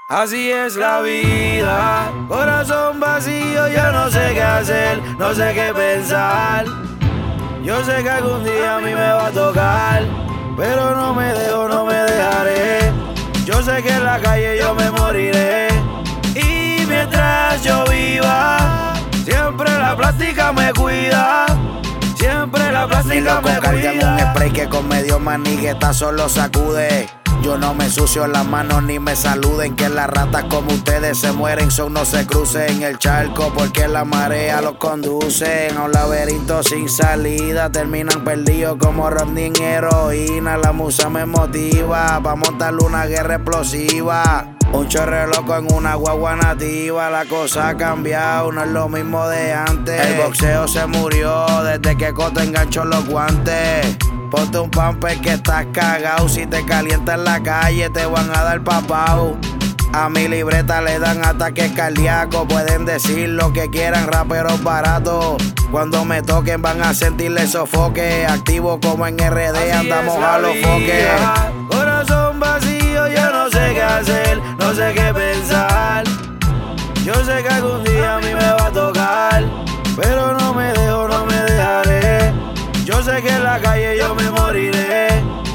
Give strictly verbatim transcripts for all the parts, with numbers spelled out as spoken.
Así es la vida, corazón vacío, yo no sé qué hacer, no sé qué pensar. Yo sé que algún día a mí me va a tocar, pero no me dejo, no me dejaré. Yo sé que en la calle yo me moriré, y mientras yo viva, siempre la plástica me cuida. Siempre la plástica me cuida. Cargan un spray que con medio manigueta solo sacude. Yo no me ensucio las manos ni me saluden. Que las ratas como ustedes se mueren, son no se crucen el charco, porque la marea los conduce a un laberinto sin salida. Terminan perdidos como Rodney en heroína. La musa me motiva pa' montarle una guerra explosiva. Un chorre loco en una guagua nativa. La cosa ha cambiado, no es lo mismo de antes. El boxeo se murió desde que Cota enganchó los guantes. Ponte un pamper que estás cagao. Si te calientas en la calle te van a dar papao. A mi libreta le dan ataques cardíacos. Pueden decir lo que quieran, raperos baratos. Cuando me toquen van a sentirle sofoque. Activo como en R D, así andamos a los foques. Corazón vacío, yo no sé qué hacer, no sé qué pensar. Yo sé que algún día a mí me va a tocar, pero no me dejo, no me dejaré. Yo sé que en la calle yo me moriré,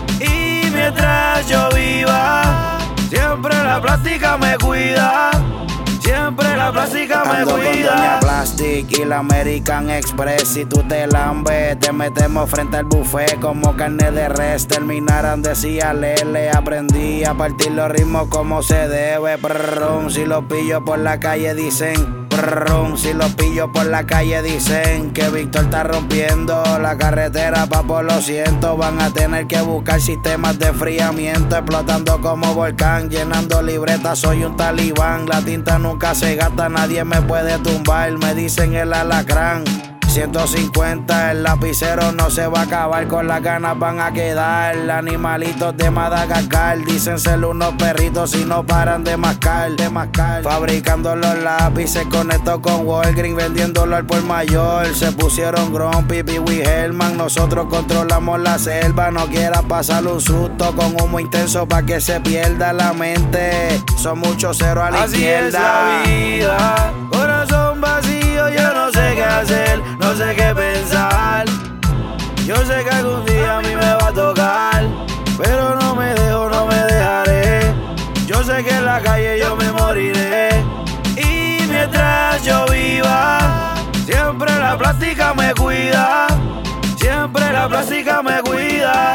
y mientras yo viva, siempre la plástica me cuida. Siempre la plástica me Ando cuida. con Doña Plastic y la American Express. Si tú te lambes, te metemos frente al buffet como carne de res. Terminarán decía Lele. Aprendí a partir los ritmos como se debe. Prrrum, si los pillo por la calle dicen. Prrrum, si los pillo por la calle dicen que Víctor está rompiendo la carretera, papo, lo siento. Van a tener que buscar sistemas de enfriamiento, explotando como volcán, llenando libretas, soy un talibán. La tinta nunca se gasta, nadie me puede tumbar, me dicen el alacrán. ciento cincuenta, el lapicero no se va a acabar, con las ganas van a quedar. Animalitos de Madagascar, dicen ser unos perritos si no paran de mascar, de mascar. Fabricando los lápices, conecto con Walgreens, vendiéndolo al por mayor. Se pusieron grumpy, Pee Wee Herman, nosotros controlamos la selva. No quieras pasar un susto con humo intenso pa' que se pierda la mente. Son muchos ceros a la así izquierda. es la vida, corazón vacío, yo no sé qué hacer, no sé qué pensar. Yo sé que algún día a mí me va a tocar, pero no me dejo, no me dejaré. Yo sé que en la calle yo me moriré, y mientras yo viva, siempre la plástica me cuida. Siempre la plástica me cuida.